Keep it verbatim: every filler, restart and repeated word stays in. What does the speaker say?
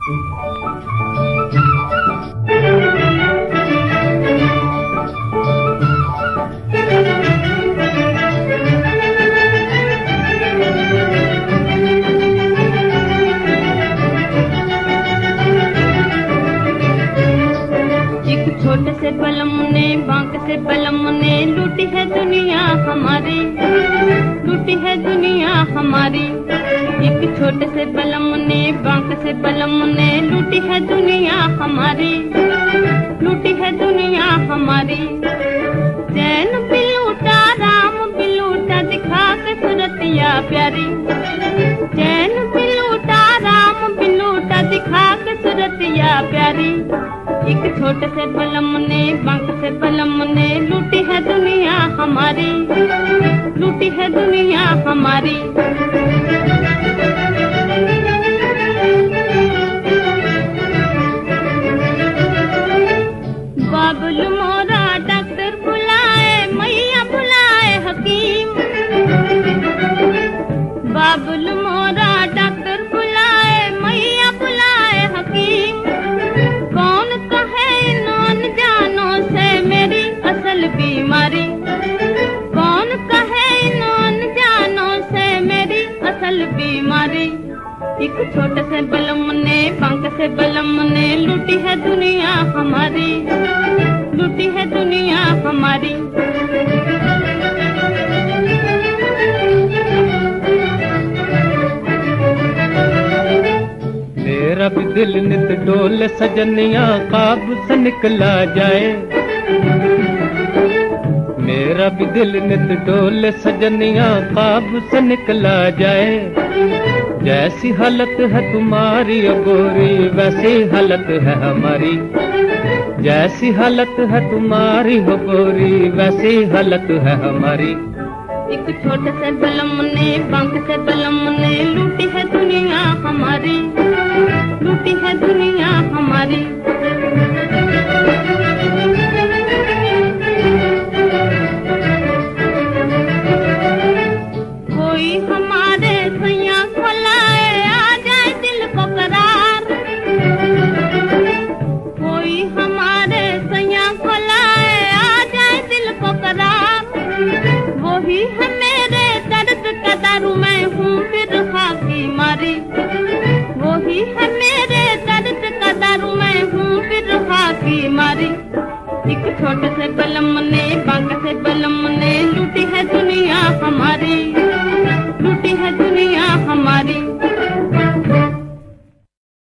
छोटे से बलम ने बांक से बलम ने लूटी है दुनिया हमारी, लूटी है दुनिया हमारी। एक छोटे से बलम ने बांक से बलम ने लूटी है दुनिया हमारी, लूटी है दुनिया हमारी। चैन बिलूटा राम बिलूटा दिखा के सूरतिया प्यारी, चैन बिलूटा राम बिलूटा दिखा के सूरतिया प्यारी। एक छोटे से बलम ने बांक से बलम ने लूटी है दुनिया हमारी, लूटी है दुनिया हमारी। बाबुल मोरा डॉक्टर बुलाए मैया बुलाए हकीम, बाबुल मोरा डॉक्टर बुलाए मैया बुलाए हकीम। कौन कहे नौन जानो से मेरी असल बीमारी, कौन कहे नौन जानो से मेरी असल बीमारी। एक छोटे से बलम ने बांक से बलम ने लूटी है दुनिया हमारी, लूटी है दुनिया हमारी। मेरा भी दिल नित डोल सजनिया काबू से निकला जाए, मेरा भी दिल नित डोल सजनिया काबू से निकला जाए। जैसी हालत है तुम्हारी गोरी वैसी हालत है हमारी, जैसी हालत है तुम्हारी हो गोरी वैसी हालत है हमारी। एक छोटे से बलम ने बांक से बलम ने लूटी है दुनिया हमारी, लूटी है दुनिया हमारी। कोई हमारे सैया को लाए आ जाए दिल को करार, कोई हमारे सैया को लाए आ जाए दिल को करार। वही है मेरे दर्द का दारू मैं हूँ बिरहा की मारी, वही है मेरे दर्द का दारू मैं हूँ बिरहा की मारी। एक छोटे से बलम ने बांक